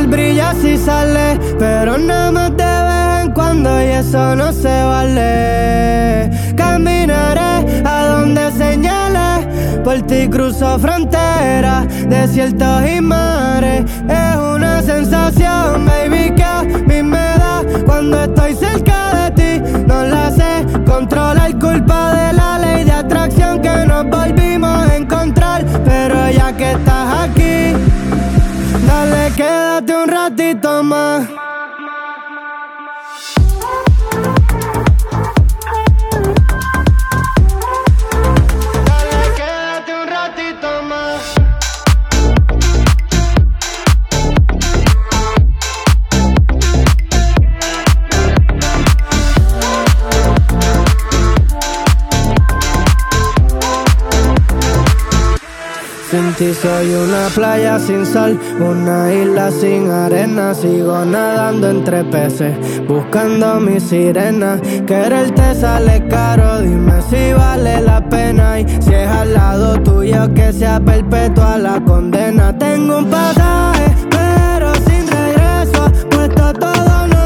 brilla si sale, pero nada más de vez en cuando y eso no se vale. Caminaré a donde señales, por ti cruzo fronteras, desiertos y mares. Es una sensación, baby, que a mí me da cuando estoy cerca de ti. No la sé controlar, culpa de la ley de atracción que nos volvimos a encontrar. Pero ya que estás aquí, dale, quédate un ratito más. Sin ti soy una playa sin sal, una isla sin arena. Sigo nadando entre peces, buscando mi sirena. Quererte sale caro, dime si vale la pena. Y si es al lado tuyo, que sea perpetua la condena. Tengo un pasaje, pero sin regreso, puesto todo no